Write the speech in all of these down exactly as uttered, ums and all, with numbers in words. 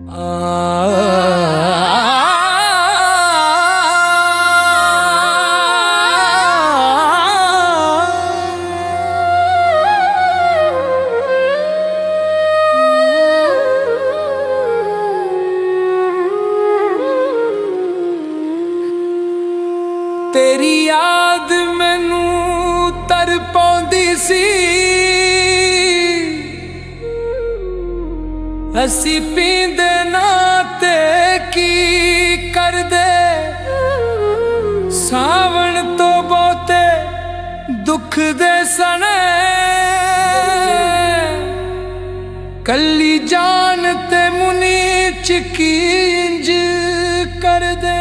तेरी याद मैनू तर पाउंदी सी, असी पींदे नाते की करदे, सावन तो बहुते दुख दे सने, कली जान ते मुनी चिकींज कर दे।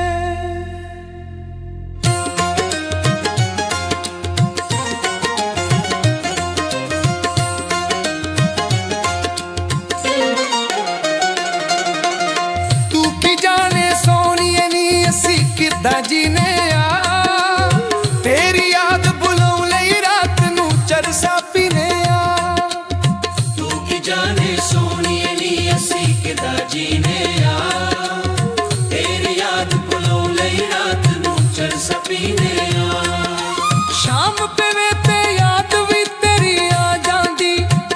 जीने आ तेरी याद बुलाऊं लई रात नू चरसा पीने आ, तू की जाने सोनिए नी असी किदा जीने आ, तेरी याद बुलाऊं लई रात नू चरसा पीने आ। शाम पवे ते याद भी तेरी आ जांदी,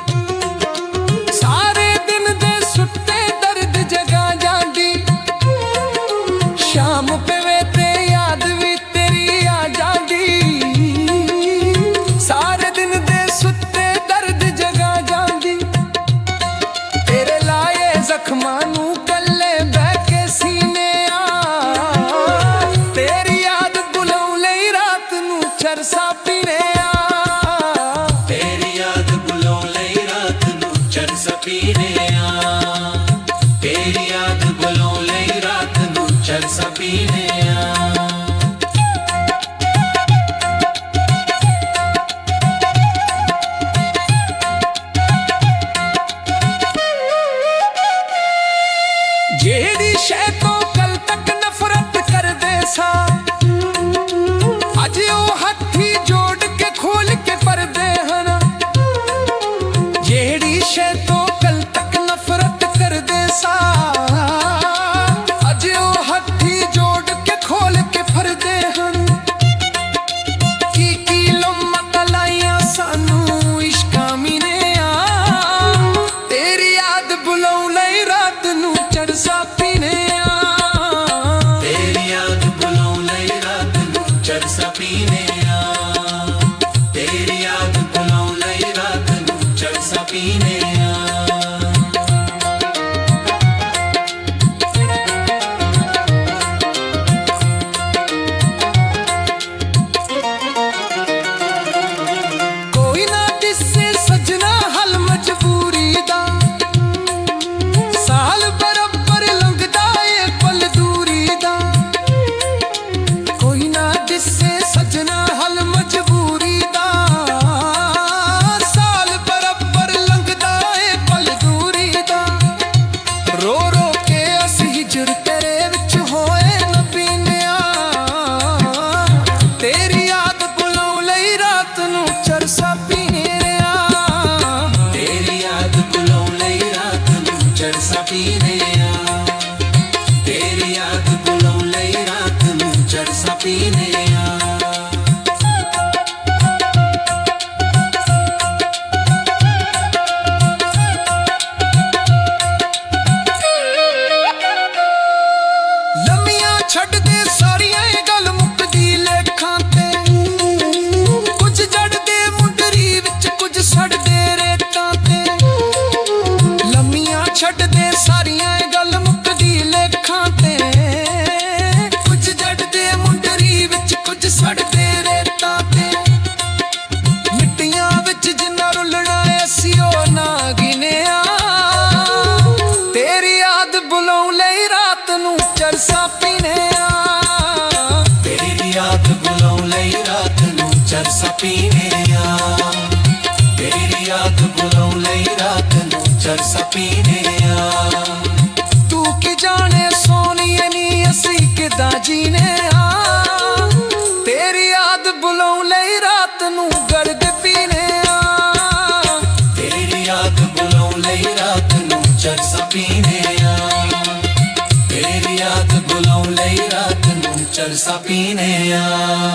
सारे दिन दे सुत्ते दर्द जगा जांदी। शाम पे चरसा पीने आ, तेरी याद बुलाऊं लई रात नू चरसा पीने आ, तेरी याद बुलाऊं लई रात नू चरसा पीने आ। जेड़ी शै तो कल तक नफरत कर दे सा, अज ओ हथी जोड़ के खोल के परदे हन। जेड़ी शै तो कल तक नफरत कर दे सा, अज ओ हथी जोड़ के खोल के परदे हन। की की लम्मत लाइया सानू इश्का मीने आ, तेरी याद बुलाऊं लई रात नू चरसा पीने आ, तेरी याद बुलाऊं लई रात नू चरसा पीने आ, तेरी याद बुलाऊं लई रात नू चरसा पीने आ। कोई ना दिसे सजना हल मजबूरी दा, साल बरबर लंघदा ए पल दूरी दा। कोई ना दिसे सजना हल मजबूरी दा, साल बरबर लंघदा ए पल दूरी दा। रो रो के असी हिजर तेरे विच होए न पीने आ, तेरी याद बुलाऊं लई रात नू चरसा पीने आ, तेरी याद बुलाऊं लई रात नू चरसा पीने आ, तेरी याद बुलाऊं लई रात नू चरसा पीने आ। लम्मियां छड्ड दे सारियां गल मुकदी लेखां ते, कुछ जड़दे मुंडरी विच कुछ सड़दे रेतां ते। लम्मियां छड्ड दे सारियां गल मुकदी लेखां ते, कुछ जड़दे मुंडरी विच कुछ सड़दे रेतां ते। मिट्टियां विच जिन्ना रुलना ऐसी ओ ना गिनेआ, तेरी याद बुलाऊं लई रात नू चरसा पीने आ, तेरी याद बुलाऊं लई रात नू चरसा पीने आ, तेरी याद बुलाऊं लई रात नू चरसा पीने आ। तू की जाने सोनिए नी असी किदा जीने आ, तेरी याद बुलाऊं लई रात नू गर्द पीने आ, तेरी याद बुलाऊं लई रात नू चरसा पीने आ। ਰਾਤ ਨੂੰ ਚਰਸਾ ਪੀਨੇ ਆ।